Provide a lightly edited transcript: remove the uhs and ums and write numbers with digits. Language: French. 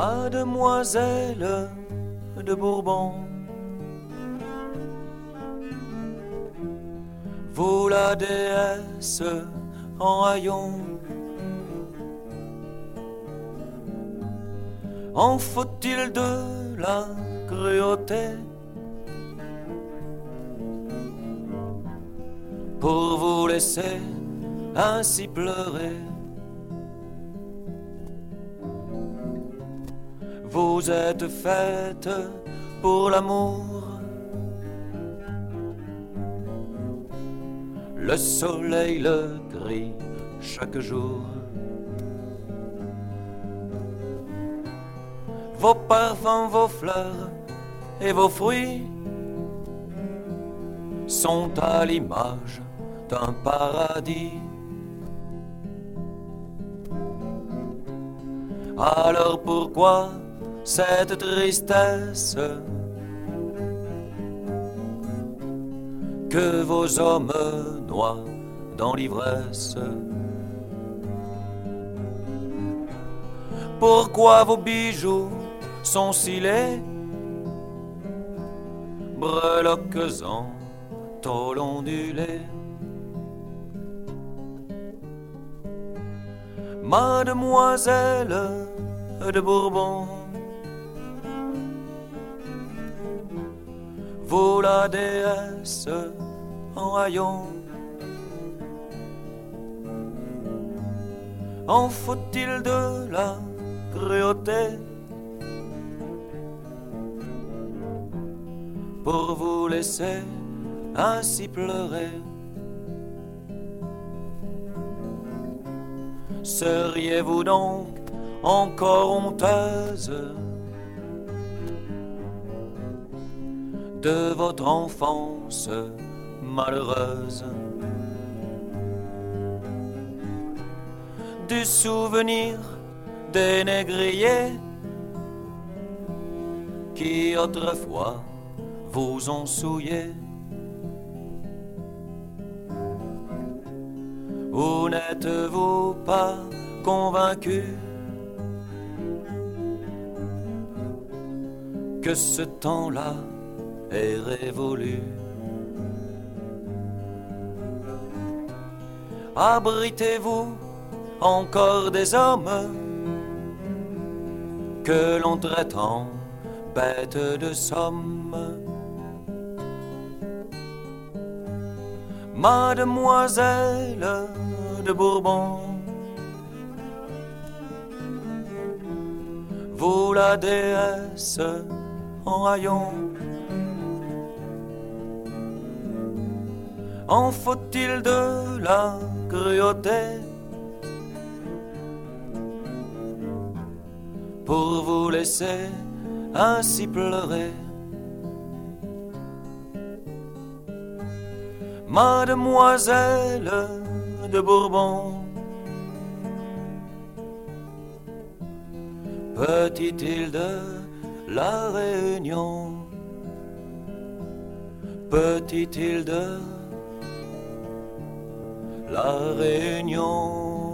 Mademoiselle de Bourbon, vous la déesse en haillons, en faut-il de la cruauté pour vous laisser ainsi pleurer? Vous êtes faite pour l'amour, le soleil le crie chaque jour. Vos parfums, vos fleurs et vos fruits sont à l'image d'un paradis. Alors pourquoi cette tristesse que vos hommes noient dans l'ivresse? Pourquoi vos bijoux sont scellés, breloques en tôle ondulée? Mademoiselle de Bourbon, vous la déesse en haillons, en faut-il de la cruauté pour vous laisser ainsi pleurer? Seriez-vous donc encore honteuse de votre enfance malheureuse, du souvenir des négriers qui autrefois vous ont souillé? Ou n'êtes-vous pas convaincu que ce temps-là est révolu? Abritez-vous encore des hommes que l'on traite en bêtes de somme? Mademoiselle de Bourbon, vous la déesse en haillons, en faut-il de la cruauté pour vous laisser ainsi pleurer? Mademoiselle de Bourbon, petite île de la Réunion, petite île de la Réunion.